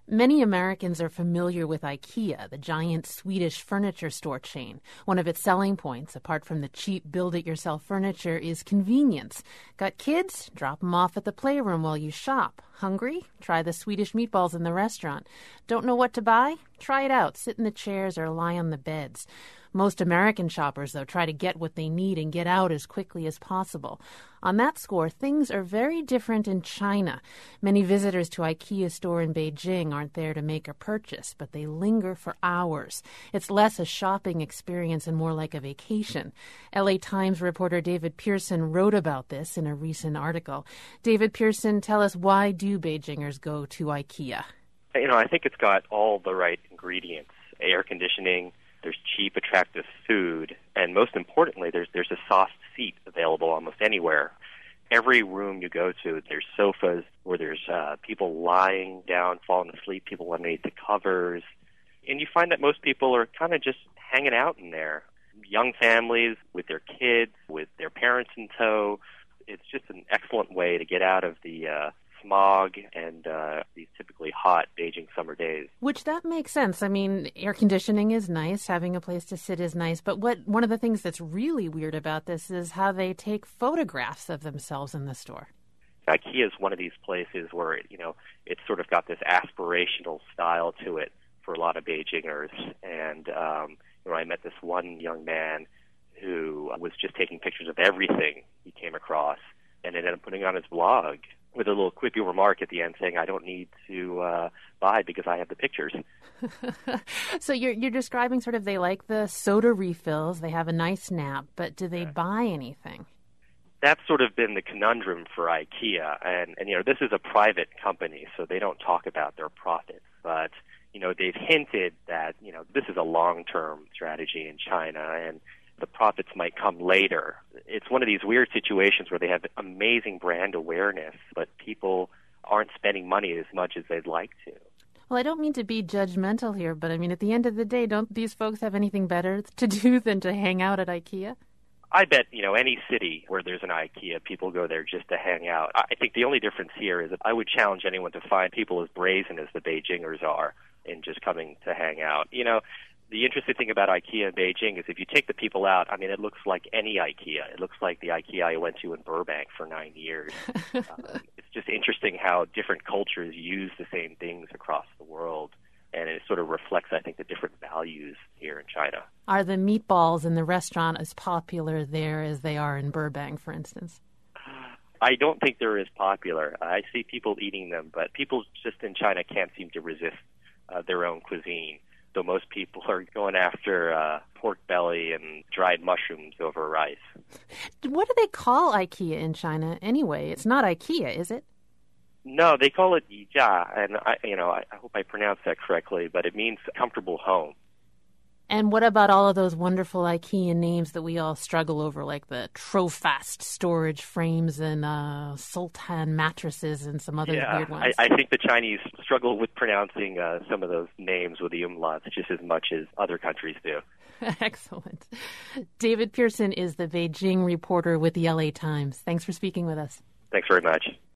Many Americans are familiar with IKEA, the giant Swedish furniture store chain. One of its selling points, apart from the cheap build-it-yourself furniture, is convenience. Got kids? Drop them off at the playroom while you shop. Hungry? Try the Swedish meatballs in the restaurant. Don't know what to buy? Try it out. Sit in the chairs or lie on the beds. Most American shoppers, though, try to get what they need and get out as quickly as possible. On that score, things are very different in China. Many visitors to IKEA store in Beijing aren't there to make a purchase, but they linger for hours. It's less a shopping experience and more like a vacation. LA Times reporter David Pearson wrote about this in a recent article. David Pearson, tell us, why do Beijingers go to IKEA? I think it's got all the right ingredients. Air conditioning, there's cheap, attractive food, and most importantly, there's a soft seat available almost anywhere. Every room you go to, there's sofas where there's people lying down, falling asleep, people underneath the covers. And you find that most people are kind of just hanging out in there. Young families with their kids, with their parents in tow. It's just an excellent way to get out of the smog and these typically hot Beijing summer days. Which that makes sense. I mean, air conditioning is nice, having a place to sit is nice, but one of the things that's really weird about this is how they take photographs of themselves in the store. IKEA is one of these places where it's sort of got this aspirational style to it for a lot of Beijingers. And I met this one young man who was just taking pictures of everything he came across and ended up putting on his blog with a little quippy remark at the end saying, I don't need to buy because I have the pictures. So you're describing sort of they like the soda refills, they have a nice nap, but do they buy anything? That's sort of been the conundrum for IKEA. And this is a private company, so they don't talk about their profits. But, they've hinted that, this is a long-term strategy in China, and the profits might come later. It's one of these weird situations where they have amazing brand awareness, but people aren't spending money as much as they'd like to. Well, I don't mean to be judgmental here, but I mean, at the end of the day, don't these folks have anything better to do than to hang out at IKEA? I bet, any city where there's an IKEA, people go there just to hang out. I think the only difference here is that I would challenge anyone to find people as brazen as the Beijingers are in just coming to hang out. The interesting thing about IKEA in Beijing is if you take the people out, it looks like any IKEA. It looks like the IKEA I went to in Burbank for 9 years. It's just interesting how different cultures use the same things across the world. And it sort of reflects, I think, the different values here in China. Are the meatballs in the restaurant as popular there as they are in Burbank, for instance? I don't think they're as popular. I see people eating them, but people just in China can't seem to resist their own cuisine. So most people are going after pork belly and dried mushrooms over rice. What do they call IKEA in China anyway? It's not IKEA, is it? No, they call it Yijia, and I hope I pronounced that correctly, but it means comfortable home. And what about all of those wonderful IKEA names that we all struggle over, like the Trofast storage frames and Sultan mattresses and some other weird ones? I think the Chinese struggle with pronouncing some of those names with the umlauts just as much as other countries do. Excellent. David Pearson is the Beijing reporter with the LA Times. Thanks for speaking with us. Thanks very much.